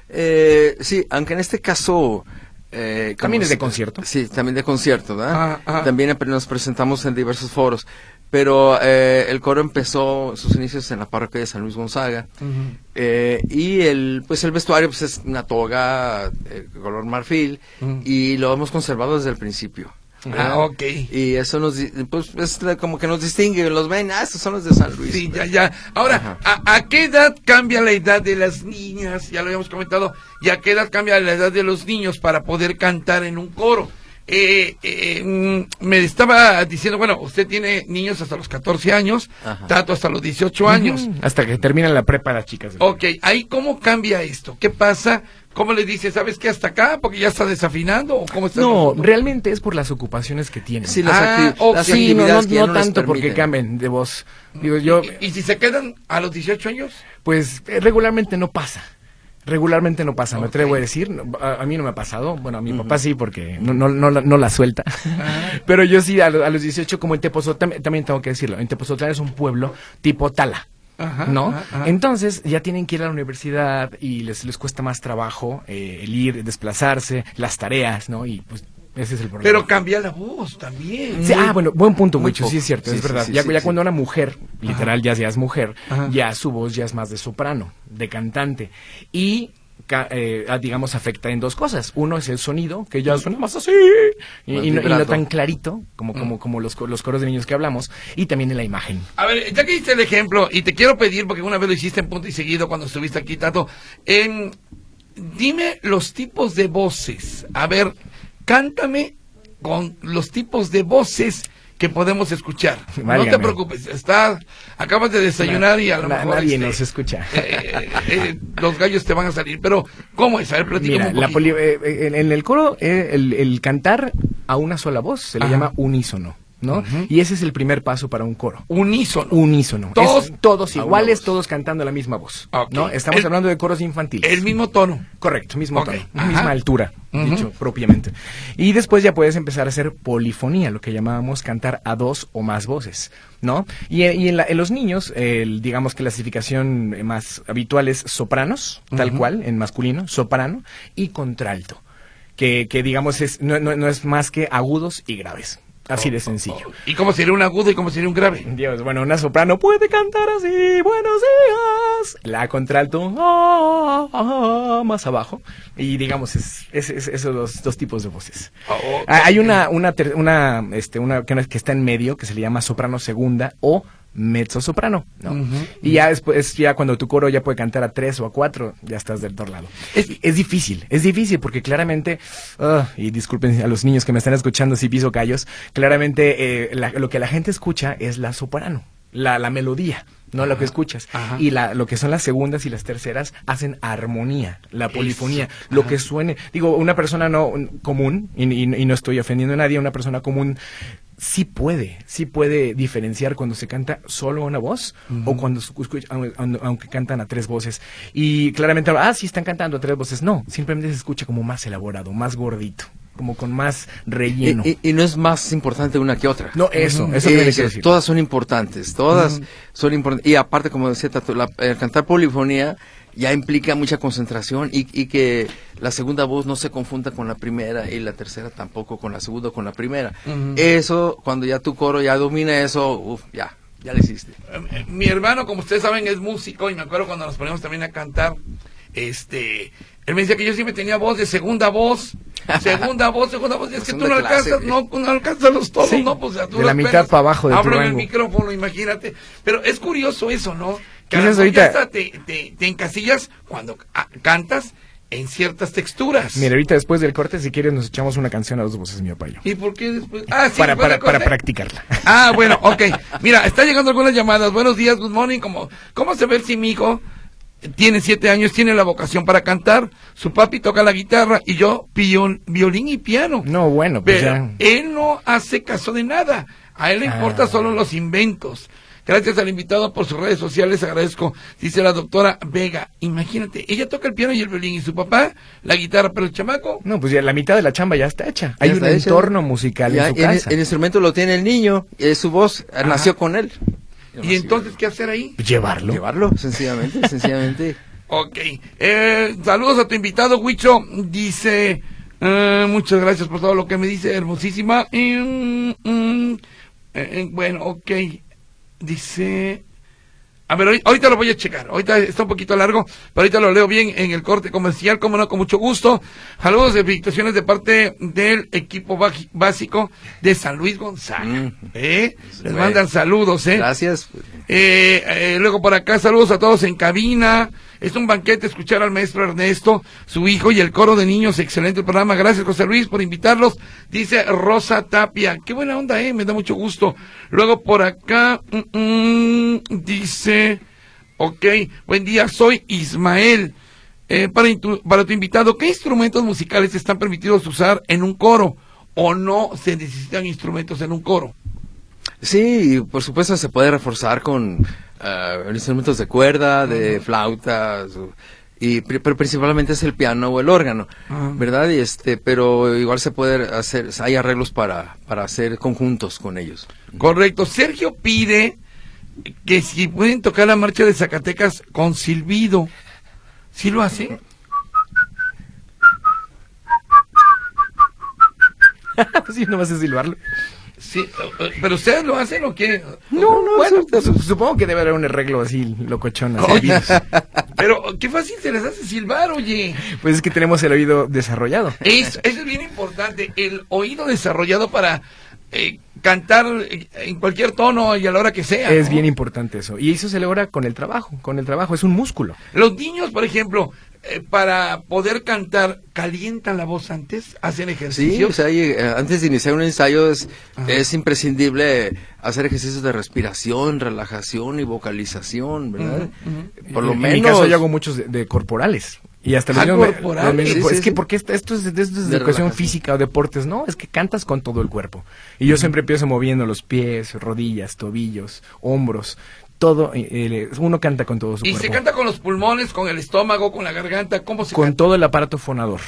Eh, sí, aunque en este caso... Eh, también es de concierto. Sí, también de concierto, ¿verdad? Ah, ah. También nos presentamos en diversos foros. Pero eh, el coro empezó sus inicios en la parroquia de San Luis Gonzaga. Uh-huh. eh, y el pues el vestuario pues es una toga eh, color marfil. Uh-huh. Y lo hemos conservado desde el principio. Ah, ok. Y eso nos, pues, es como que nos distingue, los ven, ah, estos son los de San Luis. Sí, ya, ya. Ahora, ¿a, ¿a qué edad cambia la edad de las niñas? Ya lo habíamos comentado. ¿Y a qué edad cambia la edad de los niños para poder cantar en un coro? Eh, eh, me estaba diciendo, bueno, usted tiene niños hasta los catorce años, Ajá. Tato hasta los dieciocho años. Uh-huh. Hasta que terminan la prepa las chicas. Ok, ahí ¿cómo cambia esto? ¿Qué pasa? ¿Cómo le dice, sabes qué, hasta acá? ¿Porque ya está desafinando? ¿O cómo está? No, realmente es por las ocupaciones que tienen. Sí, las, ah, acti okay. las sí, actividades no, que no, no no tanto porque permiten. cambien de voz. Digo, yo, ¿Y, ¿Y si se quedan a los dieciocho años? Pues eh, regularmente no pasa. Regularmente no pasa, okay. Me atrevo a decir. A, a mí no me ha pasado. Bueno, a mi uh-huh. papá sí, porque no, no, no, no la suelta. Uh-huh. Pero yo sí, a, a los dieciocho, como en Tepoztlán, también tengo que decirlo. En Tepoztlán es un pueblo tipo Tala. Ajá, ¿no? Ajá, ajá. Entonces ya tienen que ir a la universidad y les, les cuesta más trabajo eh, el ir, desplazarse, las tareas, ¿no? Y pues ese es el problema. Pero cambia la voz también. Sí, ah, bueno, buen punto, Wicho, sí es cierto, sí, es sí, verdad. sí, ya sí, ya sí. cuando una mujer, literal, ya, ya es mujer, Ajá. ya su voz ya es más de soprano, de cantante. Y... Eh, digamos, afecta en dos cosas. Uno es el sonido, que ya suena más así, y, y, no, y no tan clarito, como, como, como los, los coros de niños que hablamos, y también en la imagen. A ver, ya que hiciste el ejemplo, y te quiero pedir, porque una vez lo hiciste en punto y seguido cuando estuviste aquí, Tato, eh, dime los tipos de voces. A ver, cántame con los tipos de voces que podemos escuchar. Válgame. No te preocupes, está, acabas de desayunar la, y a lo la, mejor nadie este, nos escucha. Eh, eh, los gallos te van a salir, pero ¿cómo es? A ver, platícame un Mira, la poli, eh, en, en el coro eh, el, el cantar a una sola voz se le Ajá. llama unísono, ¿no? Uh-huh. Y ese es el primer paso para un coro. Unísono. Unísono. Todos, es, todos iguales, todos cantando la misma voz. Okay. ¿No? Estamos el, hablando de coros infantiles. El mismo tono. Correcto, mismo okay. tono, Ajá. misma altura, uh-huh. dicho propiamente. Y después ya puedes empezar a hacer polifonía, lo que llamábamos cantar a dos o más voces, ¿no? Y, y en, la, en los niños, el, digamos que la clasificación más habitual es sopranos, uh-huh. tal cual, en masculino, soprano y contralto, que, que digamos es no, no, no es más que agudos y graves. Así de sencillo. Oh, oh. ¿Y cómo sería un agudo y cómo sería un grave? Dios, bueno, una soprano puede cantar así, buenos días. La contralto, ah, ah, más abajo. Y digamos, es, es, es esos dos, dos tipos de voces. Oh, okay. Hay una, una, una, este, una que, que está en medio, que se le llama soprano segunda o mezzo soprano, ¿no? Uh-huh. Y ya después, ya cuando tu coro ya puede cantar a tres o a cuatro, ya estás del otro lado. Es, es difícil, es difícil porque claramente, uh, y disculpen a los niños que me están escuchando si piso callos, claramente eh, la, lo que la gente escucha es la soprano, la, la melodía, no Ajá. lo que escuchas. Ajá. Y la, lo que son las segundas y las terceras hacen armonía, la polifonía, Eso. lo Ajá. que suene. Digo, una persona no común, y, y, y no estoy ofendiendo a nadie, una persona común sí puede, sí puede diferenciar cuando se canta solo una voz uh-huh. o cuando escucha, aunque cantan a tres voces. Y claramente, ah, sí están cantando a tres voces. No, simplemente se escucha como más elaborado, más gordito, como con más relleno. Y, y, y no es más importante una que otra. No, eso, uh-huh. eso eh, tiene que decir. Todas son importantes, todas uh-huh. son importantes. Y aparte, como decía Tato, la, el cantar polifonía ya implica mucha concentración y, y que la segunda voz no se confunda con la primera y la tercera tampoco con la segunda o con la primera. Uh-huh. Eso, cuando ya tu coro ya domina eso, uf, ya, ya lo hiciste. Eh, mi hermano, como ustedes saben, es músico y me acuerdo cuando nos poníamos también a cantar, este, él me decía que yo siempre tenía voz de segunda voz, segunda voz, segunda voz, y es que tú no alcanzas, no, no alcanzas los tonos, sí, no, pues a de la mitad para abajo de tu rango. Hablo en el micrófono, imagínate, pero es curioso eso, ¿no? Que ahorita ya hasta te, te, te encasillas cuando a, cantas en ciertas texturas. Mira, ahorita después del corte, si quieres, nos echamos una canción a dos voces, mi papá y yo. ¿Y por qué después? Ah, sí, para, después para, del corte. para practicarla. Ah, bueno, ok. Mira, está llegando algunas llamadas. Buenos días, good morning. ¿Cómo, cómo se ve si mi hijo tiene siete años, tiene la vocación para cantar? Su papi toca la guitarra y yo pion, violín y piano. No, bueno, pues Pero ya. él no hace caso de nada. A él le importa Ah. solo los inventos. Gracias al invitado por sus redes sociales, agradezco, dice la doctora Vega. Imagínate, ella toca el piano y el violín y su papá la guitarra, pero el chamaco... No, pues ya la mitad de la chamba ya está hecha. Hay Ya un está hecha. entorno musical Ya, en su el, casa. el instrumento lo tiene el niño, es su voz, Ajá. nació con él. ¿Y entonces qué hacer ahí? Llevarlo. Llevarlo, sencillamente, sencillamente. Ok, eh, saludos a tu invitado, Huicho, dice, eh, muchas gracias por todo lo que me dice, hermosísima. Mm, mm, eh, bueno, ok, dice... A ver, hoy- ahorita lo voy a checar, ahorita está un poquito largo, pero ahorita lo leo bien en el corte comercial, como no, con mucho gusto. Saludos de felicitaciones de parte del equipo baj- básico de San Luis Gonzaga. Mm. ¿Eh? Les Bueno. mandan saludos, ¿eh? Gracias. Eh, eh, luego por acá, saludos a todos en cabina. Es un banquete escuchar al maestro Ernesto, su hijo y el coro de niños. Excelente programa. Gracias, José Luis, por invitarlos. Dice Rosa Tapia. Qué buena onda, eh. Me da mucho gusto. Luego por acá, mm, mm, dice, ok, buen día, soy Ismael. Eh, para, tu, para tu invitado, ¿qué instrumentos musicales están permitidos usar en un coro? ¿O no se necesitan instrumentos en un coro? Sí, y por supuesto se puede reforzar con uh, instrumentos de cuerda, de uh-huh. flautas, y pero principalmente es el piano o el órgano, uh-huh. ¿verdad? Y este, pero igual se puede hacer, hay arreglos para para hacer conjuntos con ellos. Correcto. Sergio pide que si pueden tocar la marcha de Zacatecas con silbido. ¿Sí lo hace? Sí, no vas a silbarlo. Sí, pero ustedes lo hacen o qué? No, no, bueno, su, supongo que debe haber un arreglo así locochón. Así. Oye, pero qué fácil se les hace silbar, oye. Pues es que tenemos el oído desarrollado. Es, eso es bien importante, el oído desarrollado para eh, cantar en cualquier tono y a la hora que sea. Es ¿no? bien importante eso. Y eso se logra con el trabajo, con el trabajo, es un músculo. Los niños, por ejemplo, eh, para poder cantar, ¿calientan la voz antes? ¿Hacen ejercicio? Sí, o sea, y, eh, antes de iniciar un ensayo es, es imprescindible hacer ejercicios de respiración, relajación y vocalización, ¿verdad? Uh-huh, uh-huh. Por lo en menos. En mi caso yo hago muchos de, de corporales. Y hasta los ah, niños corporales. me, me, sí, es sí, que sí. porque esto, esto es, esto es de, de educación física o deportes, no, es que cantas con todo el cuerpo. Y yo uh-huh. siempre empiezo moviendo los pies, rodillas, tobillos, hombros. Todo, eh, uno canta con todo su ¿Y cuerpo. se canta con los pulmones, con el estómago, con la garganta? ¿Cómo se Con canta? todo el aparato fonador.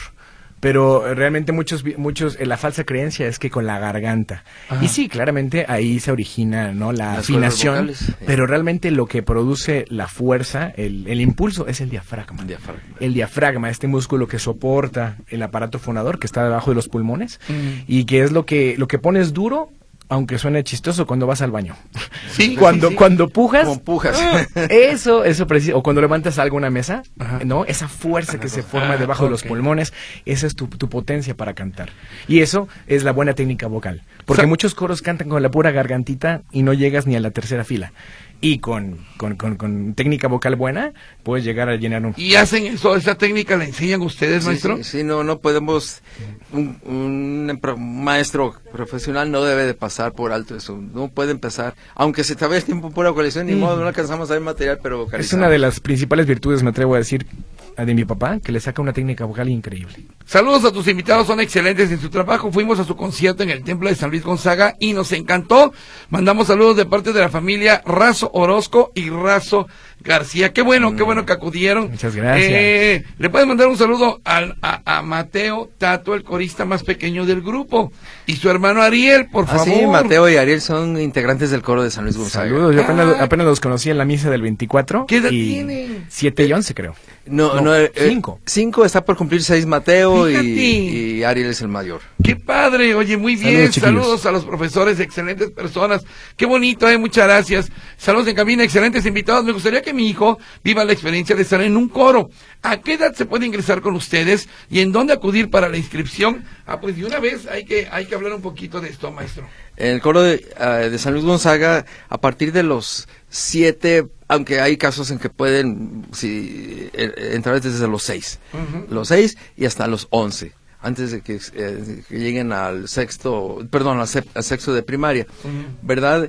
Pero realmente muchos, muchos, eh, la falsa creencia es que con la garganta. Ajá. Y sí, claramente ahí se origina, ¿no? La Las afinación, vocales, sí. Pero realmente lo que produce la fuerza, el, el impulso, es el diafragma. diafragma. El diafragma, este músculo que soporta el aparato fonador que está debajo de los pulmones mm. y que es lo que, lo que pones duro, aunque suene chistoso, cuando vas al baño. Sí, cuando, sí, sí. cuando pujas. Como pujas. Eso, eso preciso. O cuando levantas algo a una mesa, Ajá. ¿no? Esa fuerza que Ajá. se forma Ah, debajo okay. de los pulmones, esa es tu, tu potencia para cantar. Y eso es la buena técnica vocal. Porque o sea, muchos coros cantan con la pura gargantita y no llegas ni a la tercera fila. Y con, con, con, con técnica vocal buena, puedes llegar a llenar un... ¿Y hacen eso, esa técnica la enseñan ustedes, sí, maestro? Sí, sí, no, no podemos... Un, un, un maestro profesional no debe de pasar por alto eso. No puede empezar. Aunque se te vaya el tiempo pura vocalización, ni mm. modo, no alcanzamos a ver material, pero vocalizamos. Es una de las principales virtudes, me atrevo a decir, de mi papá, que le saca una técnica vocal increíble. Saludos a tus invitados, son excelentes en su trabajo. Fuimos a su concierto en el Templo de San Luis Gonzaga y nos encantó. Mandamos saludos de parte de la familia Razo Orozco y Razo García. Qué bueno, mm. qué bueno que acudieron. Muchas gracias. Eh, Le pueden mandar un saludo al, a, a Mateo Tato, el corista más pequeño del grupo, y su hermano Ariel, por ah, favor. Sí, Mateo y Ariel son integrantes del coro de San Luis Gonzaga. Saludos, yo apenas, ah. apenas los conocí en la misa del veinticuatro. ¿Qué edad y tienen? siete y once, creo. No, no, no eh, cinco. Cinco, está por cumplir seis Mateo y, Fíjate. y Ariel es el mayor. Qué padre, oye, muy bien. Saludos, Saludos a los profesores, excelentes personas. Qué bonito, eh, muchas gracias. Saludos en cabina, excelentes invitados. Me gustaría que mi hijo viva la experiencia de estar en un coro. ¿A qué edad se puede ingresar con ustedes y en dónde acudir para la inscripción? Ah, pues de una vez hay que hay que hablar un poquito de esto, maestro. En el coro de, uh, de San Luis Gonzaga, a partir de los siete aunque hay casos en que pueden si, entrar desde los seis, uh-huh. los seis y hasta los once, antes de que, eh, que lleguen al sexto, perdón, al, sep, al sexto de primaria, uh-huh. ¿verdad?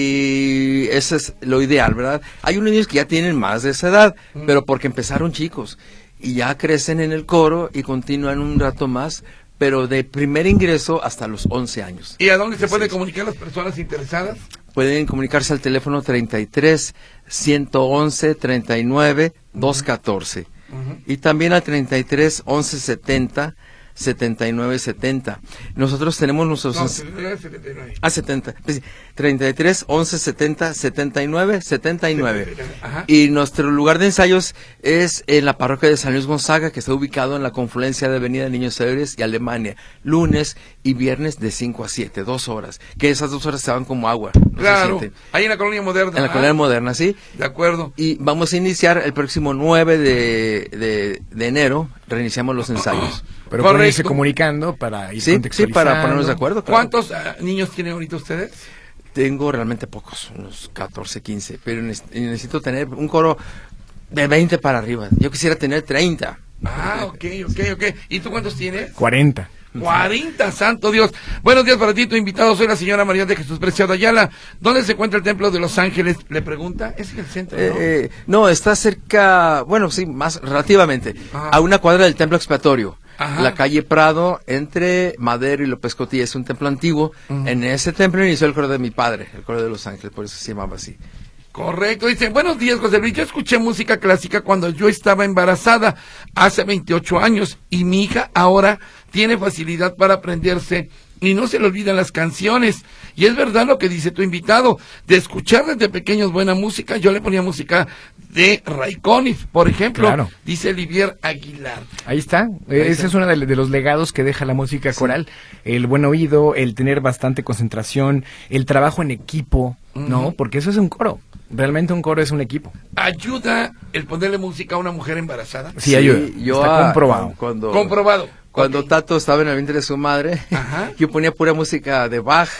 Y ese es lo ideal, ¿verdad? Hay unos niños que ya tienen más de esa edad, uh-huh. pero porque empezaron chicos y ya crecen en el coro y continúan un rato más, pero de primer ingreso hasta los once años. ¿Y a dónde se pueden comunicar las personas interesadas? Pueden comunicarse al teléfono treinta y tres, ciento once, treinta y nueve, doscientos catorce. Uh-huh. Y también al treinta y tres, once, setenta, setenta y nueve, setenta. Nosotros tenemos nuestros... No, setenta y nueve, setenta y nueve. Ah, setenta. treinta y tres, once, setenta, setenta y nueve, setenta y nueve. Ajá. Y nuestro lugar de ensayos es en la parroquia de San Luis Gonzaga, que está ubicado en la confluencia de Avenida Niños Héroes y Alemania, lunes y viernes de cinco a siete, dos horas. Que esas dos horas se van como agua. No claro, ahí en la colonia moderna. En la colonia moderna, sí. De acuerdo. Y vamos a iniciar el próximo nueve de, de, de enero, reiniciamos los ensayos. Pero pueden irse comunicando para ir sí, contextualizando. Sí, para ponernos de acuerdo. Claro. ¿Cuántos uh, niños tienen ahorita ustedes? Tengo realmente pocos, unos catorce, quince, pero necesito tener un coro de veinte para arriba. Yo quisiera tener treinta. Ah, ok, ok, ok. ¿Y tú cuántos tienes? cuarenta. cuarenta, santo Dios. Buenos días para ti, tu invitado. Soy la señora María de Jesús Preciado Ayala. ¿Dónde se encuentra el Templo de los Ángeles? Le pregunta. ¿Es en el centro, no? Eh, no, está cerca, bueno, sí, más relativamente, Ajá. a una cuadra del Templo Expiatorio. Ajá. La calle Prado, entre Madero y López Cotilla, es un templo antiguo. Uh-huh. En ese templo inició el coro de mi padre, el coro de los Ángeles, por eso se llamaba así. Correcto, dice, buenos días, José Luis, yo escuché música clásica cuando yo estaba embarazada, hace veintiocho años, y mi hija ahora tiene facilidad para aprenderse y no se le olvidan las canciones. Y es verdad lo que dice tu invitado, de escuchar desde pequeños buena música. Yo le ponía música de Ray Conniff, por ejemplo, claro. Dice Olivier Aguilar. Ahí está, Ahí ese está. es uno de, de los legados que deja la música sí. coral, el buen oído, el tener bastante concentración, el trabajo en equipo, uh-huh. ¿no? Porque eso es un coro. Realmente un coro es un equipo. ¿Ayuda el ponerle música a una mujer embarazada? Sí, sí ayuda. Yo Está a, comprobado. Cuando, comprobado. Cuando okay. Tato estaba en el vientre de su madre, Ajá. yo ponía pura música de Bach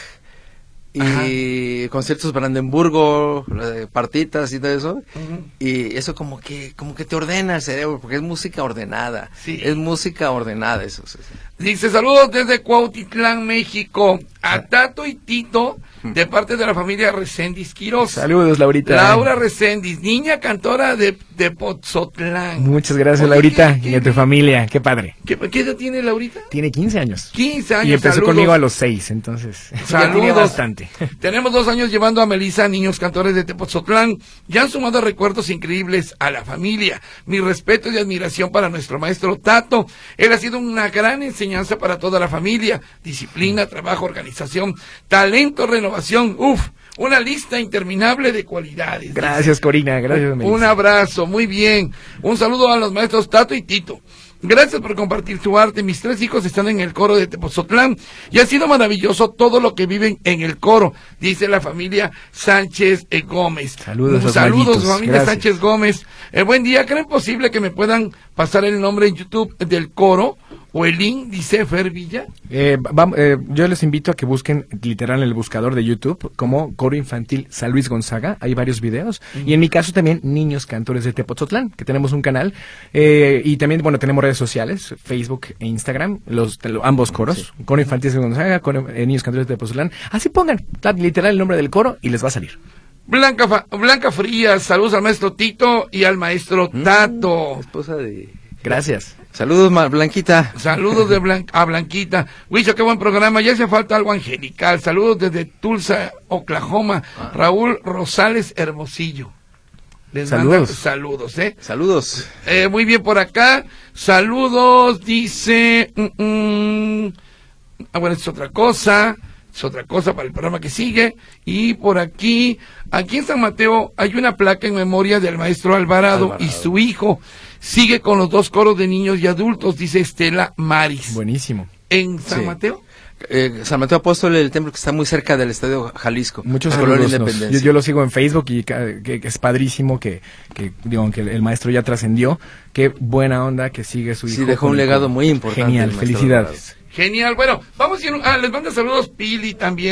y Ajá. conciertos Brandenburgo, partitas y todo eso. Uh-huh. Y eso como que como que te ordena el cerebro, porque es música ordenada. Sí. Es música ordenada eso. Sí, sí. Dice, saludos desde Cuautitlán, México, a Tato y Tito, de parte de la familia Reséndiz Quiroz. Saludos, Laurita. Laura Reséndiz, niña cantora de, de Pozotlán. Muchas gracias, Oye, Laurita, ¿qué, qué, y a tu familia, qué padre. ¿Qué, ¿Qué edad tiene Laurita? Tiene quince años. quince años, Y empezó saludos. conmigo a los seis, entonces. Saludos. bastante. Tenemos dos años llevando a Melissa, niños cantores de Tepozotlán. Ya han sumado recuerdos increíbles a la familia. Mi respeto y admiración para nuestro maestro Tato. Él ha sido una gran enseñanza para toda la familia. Disciplina, trabajo, organización, talento, renovación. Uf, una lista interminable de cualidades. Gracias, Corina. Gracias, Melissa. Un abrazo, muy bien. Un saludo a los maestros Tato y Tito. Gracias por compartir su arte. Mis tres hijos están en el coro de Tepozotlán y ha sido maravilloso todo lo que viven en el coro, dice la familia Sánchez eh, Gómez. Saludos, Un saludos, familia Gracias. Sánchez Gómez. Eh, buen día. ¿Creen posible que me puedan pasar el nombre en YouTube del coro o el link? Dice Fer Villa. Eh, va, eh, yo les invito a que busquen literal en el buscador de YouTube como Coro Infantil San Luis Gonzaga. Hay varios videos. Uh-huh. Y en mi caso también Niños Cantores de Tepozotlán, que tenemos un canal. Eh, y también, bueno, tenemos redes sociales, Facebook e Instagram, los, los ambos coros. Sí. Coro Infantil San Luis Gonzaga, Coro, eh, Niños Cantores de Tepozotlán. Así pongan literal el nombre del coro y les va a salir. Blanca, Fa Blanca Frías, saludos al maestro Tito y al maestro mm, Tato. Esposa de... Gracias. Saludos, Blanquita. Saludos de Blan a Blanquita. Huicho, qué buen programa. Ya hace falta algo angelical. Saludos desde Tulsa, Oklahoma. Ah. Raúl Rosales Hermosillo. Les saludos. Saludos, ¿eh? Saludos. Eh, muy bien por acá. Saludos, dice... Mm, mm, ah, bueno, es otra cosa. Es otra cosa para el programa que sigue. Y por aquí, aquí en San Mateo hay una placa en memoria del maestro Alvarado, Alvarado. y su hijo. Sigue con los dos coros de niños y adultos, dice Estela Maris. Buenísimo. ¿En San sí. Mateo? Eh, San Mateo Apóstol, el templo que está muy cerca del Estadio Jalisco. Muchos saludos. Yo, yo lo sigo en Facebook y que, que, que es padrísimo que, que, digo, que el maestro ya trascendió. Qué buena onda que sigue su hijo. Sí, dejó un legado muy importante. Genial, felicidades. Genial, bueno, vamos a ir, ah, les manda saludos Pili también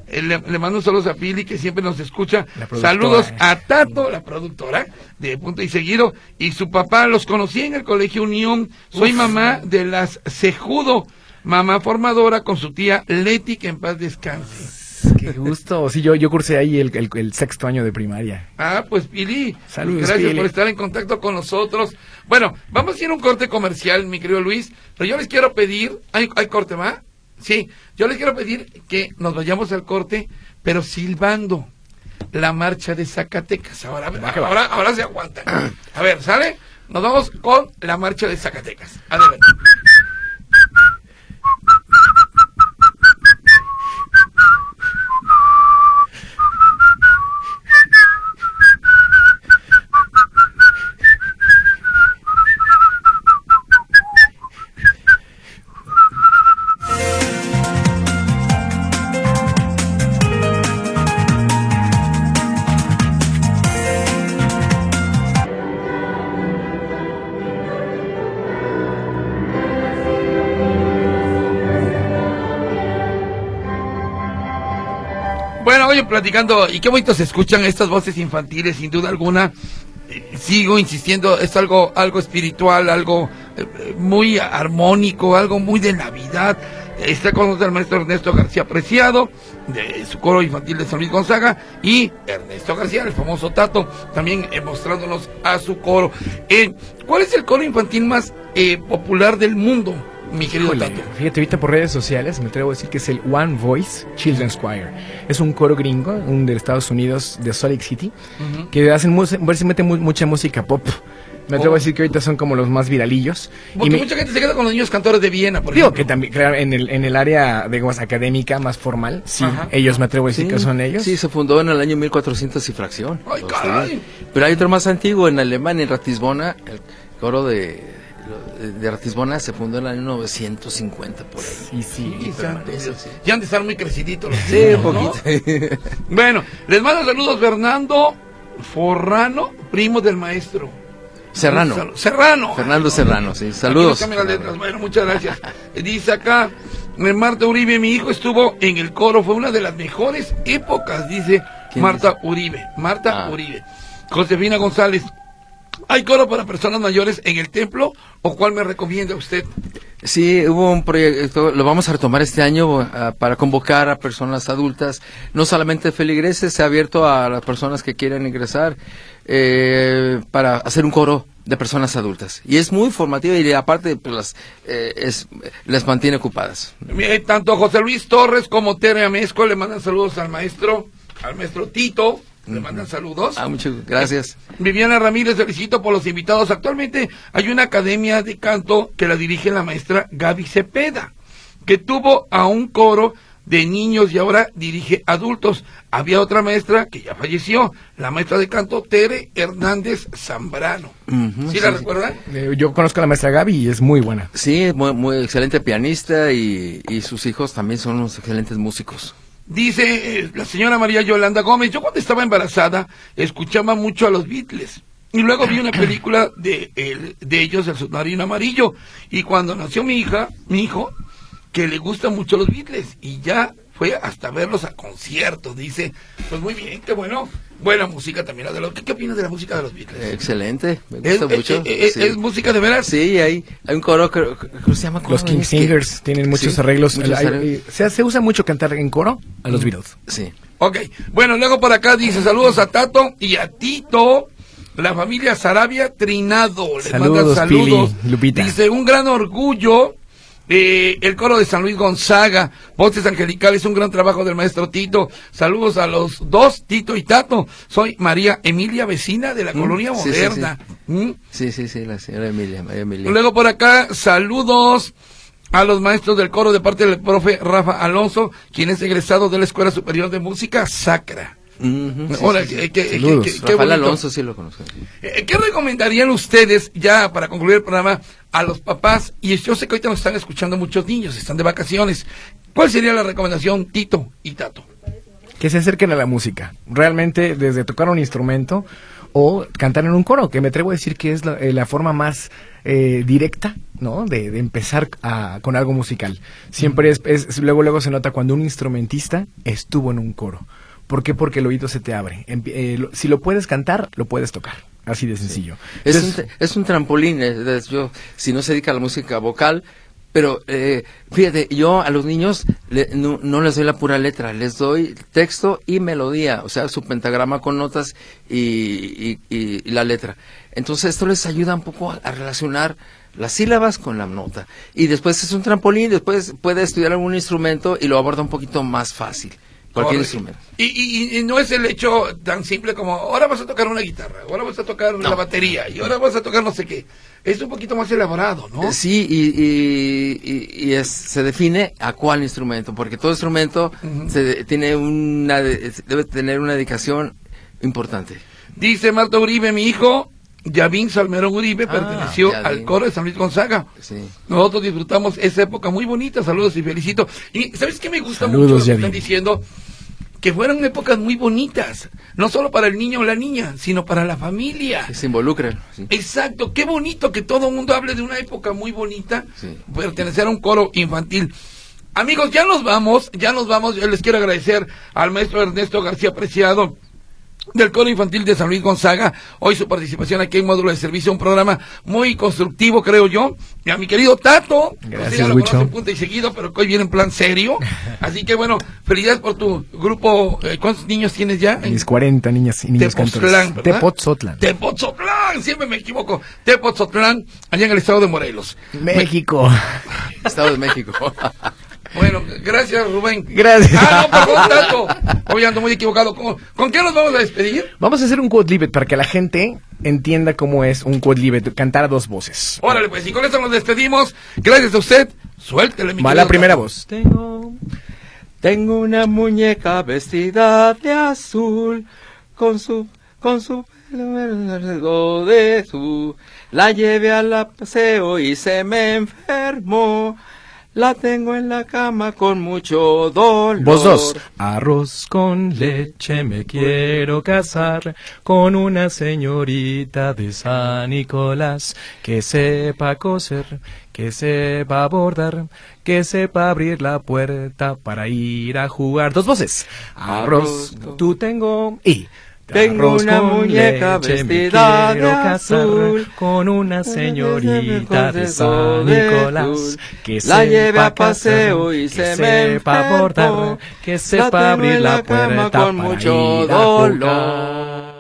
Eh, le, le mando saludos a Pili, que siempre nos escucha. Saludos a Tato, la productora de Punto y Seguido, y su papá. Los conocí en el Colegio Unión. Soy Uf. mamá de las Cejudo, mamá formadora con su tía Leti, que en paz descanse. Qué gusto. Sí, yo, yo cursé ahí el, el, el sexto año de primaria. Ah, pues Pili, saludos, gracias Pili. por estar en contacto con nosotros. Bueno, vamos a ir a un corte comercial, mi querido Luis, pero yo les quiero pedir, ¿hay, hay corte más? Sí, yo les quiero pedir que nos vayamos al corte, pero silbando la marcha de Zacatecas. Ahora, ahora, ahora se aguantan. A ver, ¿sale? Nos vamos con la marcha de Zacatecas. Adelante. Bueno, oye, platicando, y qué bonito se escuchan estas voces infantiles, sin duda alguna. Eh, sigo insistiendo, es algo algo espiritual, algo eh, muy armónico, algo muy de Navidad. Está con nosotros el maestro Ernesto García Preciado, de su coro infantil de San Luis Gonzaga, y Ernesto García, el famoso Tato, también eh, mostrándonos a su coro. Eh, ¿Cuál es el coro infantil más eh, popular del mundo, mi querido Híjole, Tato? Fíjate, ahorita por redes sociales me atrevo a decir que es el One Voice Children's Choir. Es un coro gringo, un de Estados Unidos, de Salt Lake City, uh-huh. que hacen básicamente mucha música pop. Me atrevo oh. a decir que ahorita son como los más viralillos. Porque y me... mucha gente se queda con los niños cantores de Viena, por Digo ejemplo. que también, claro, en el, en el área, digamos, académica más formal, sí, Ajá. ellos me atrevo a decir sí, que son ellos. Sí, se fundó en el año mil cuatrocientos y fracción. ¡Ay, caray! Pero hay otro más antiguo, en Alemania, en Ratisbona, el coro de, de Ratisbona se fundó en el año novecientos cincuenta, por ahí. Sí, sí. sí, sí. Ya han de estar muy creciditos los Sí, niños, un poquito. ¿no? Bueno, les mando saludos Fernando Forrano, primo del maestro. Serrano. Serrano. Fernando Serrano, sí. Saludos. Aquí no las letras. Bueno, muchas gracias. Dice acá, Marta Uribe, mi hijo estuvo en el coro, fue una de las mejores épocas, dice Marta dice? Uribe. Marta ah. Uribe. Josefina González, ¿hay coro para personas mayores en el templo o cuál me recomienda usted? Sí, hubo un proyecto, lo vamos a retomar este año uh, para convocar a personas adultas, no solamente feligreses, se ha abierto a las personas que quieren ingresar eh, para hacer un coro de personas adultas. Y es muy formativo y aparte pues, las, eh, es, les mantiene ocupadas. Tanto José Luis Torres como Tere Amezco le mandan saludos al maestro, al maestro Tito. Le mandan saludos. Ah, muchas gracias. Viviana Ramírez, felicito por los invitados. Actualmente hay una academia de canto que la dirige la maestra Gaby Cepeda, que tuvo a un coro de niños y ahora dirige adultos. Había otra maestra que ya falleció, la maestra de canto Tere Hernández Zambrano. Uh-huh, ¿Sí, sí la sí. recuerdan? Eh, yo conozco a la maestra Gaby y es muy buena. Sí, muy, muy excelente pianista y, y sus hijos también son unos excelentes músicos. Dice eh, la señora María Yolanda Gómez, yo cuando estaba embarazada escuchaba mucho a los Beatles y luego vi una película de, el, de ellos, El Submarino Amarillo, y cuando nació mi hija, mi hijo, que le gustan mucho los Beatles y ya fue hasta verlos a conciertos, dice, pues muy bien, qué bueno, buena música también. De los, ¿qué, ¿Qué opinas de la música de los Beatles? Excelente, me gusta ¿Es, mucho. Es, sí. ¿Es música de veras? Sí, hay, hay un coro que, que se llama... Los King Singers tienen muchos sí, arreglos. Muchos hay, arreglos. Se, se usa mucho cantar en coro a los Beatles. Sí. Ok, bueno, luego por acá dice, saludos a Tato y a Tito, la familia Sarabia Trinado. Les saludos, manda saludos. Pili, Lupita. Dice, un gran orgullo... Eh, el coro de San Luis Gonzaga, voces angelicales, un gran trabajo del maestro Tito. Saludos a los dos, Tito y Tato. Soy María Emilia, vecina de la mm, colonia sí, moderna. Sí sí. ¿Mm? sí, sí, sí, la señora Emilia, María Emilia. Luego por acá, saludos a los maestros del coro de parte del profe Rafa Alonso, quien es egresado de la Escuela Superior de Música Sacra. Uh-huh, sí, Hola, sí, sí. Que, que, que, que, Rafael Alonso sí lo conozco. ¿Qué recomendarían ustedes, ya para concluir el programa, a los papás? Y yo sé que ahorita nos están escuchando muchos niños, están de vacaciones. ¿Cuál sería la recomendación, Tito y Tato? Que se acerquen a la música. Realmente, desde tocar un instrumento o cantar en un coro, que me atrevo a decir que es la, eh, la forma más eh, directa, ¿no? De, de empezar a, con algo musical. Siempre es, es, luego, luego se nota cuando un instrumentista estuvo en un coro. ¿Por qué? Porque el oído se te abre. Empi- eh, lo, si lo puedes cantar, lo puedes tocar. Así de sencillo. Sí. Es, Entonces, un, es un trampolín. Es, es, yo, si no se dedica a la música vocal, pero eh, fíjate, yo a los niños le, no, no les doy la pura letra, les doy texto y melodía, o sea, su pentagrama con notas y, y, y, y la letra. Entonces esto les ayuda un poco a, a relacionar las sílabas con la nota. Y después es un trampolín, después puede estudiar algún instrumento y lo aborda un poquito más fácil. Cualquier Correcto. instrumento. Y, y, y no es el hecho tan simple como ahora vas a tocar una guitarra, ahora vas a tocar No. la batería y ahora vas a tocar no sé qué. Es un poquito más elaborado, ¿no? Sí, y, y, y, y es, se define a cuál instrumento, porque todo instrumento Uh-huh. se, tiene una, de- debe tener una dedicación importante. Dice Marta Uribe, mi hijo, Yavín Salmerón Uribe, Ah, perteneció Yavín. al coro de San Luis Gonzaga. Sí. Nosotros disfrutamos esa época muy bonita, saludos y felicito. Y ¿sabes qué me gusta Saludos, mucho lo que Yavín. están diciendo? Que fueron épocas muy bonitas, no solo para el niño o la niña, sino para la familia. Que se involucren. Sí. Exacto, qué bonito que todo el mundo hable de una época muy bonita, Sí. pertenecer a un coro infantil. Amigos, ya nos vamos, ya nos vamos. Yo les quiero agradecer al maestro Ernesto García Preciado del Coro Infantil de San Luis Gonzaga, hoy su participación aquí en Módulo de Servicio, un programa muy constructivo, creo yo, y a mi querido Tato, Gracias, usted ya lo Huicho. conoce punto y seguido, pero que hoy viene en plan serio, así que bueno, felicidades por tu grupo. Eh, ¿cuántos niños tienes ya? mis cuarenta niñas y niños Tepoztlán, cantores. ¿verdad? Tepoztlán. Tepoztlán, siempre me equivoco, Tepoztlán, allá en el estado de Morelos. México. Estado de México. Bueno, gracias Rubén. Gracias. Ah, no, perdón, Tato. Hoy ando muy equivocado. ¿Con, ¿con qué nos vamos a despedir? Vamos a hacer un quodlibet para que la gente entienda cómo es un quodlibet, cantar a dos voces. Órale, pues, y con eso nos despedimos. Gracias a usted. Suéltele, mi Va querido la primera Tato. voz. Tengo, tengo una muñeca vestida de azul, con su, con su pelo de su, la llevé al paseo y se me enfermó, la tengo en la cama con mucho dolor. Voz dos. Arroz con leche me quiero casar con una señorita de San Nicolás que sepa coser, que sepa bordar, que sepa abrir la puerta para ir a jugar. Dos voces. Arroz, Arroz. tú tengo Y Tengo arroz una con muñeca leche, me vestida quiero de casar azul, con una señorita de de San Nicolás que la llevé a sepa paseo casar, y que se me sepa enfermó, bordar, que la sepa tengo abrir en la la cama puerta con para mucho ir a dolor. jugar.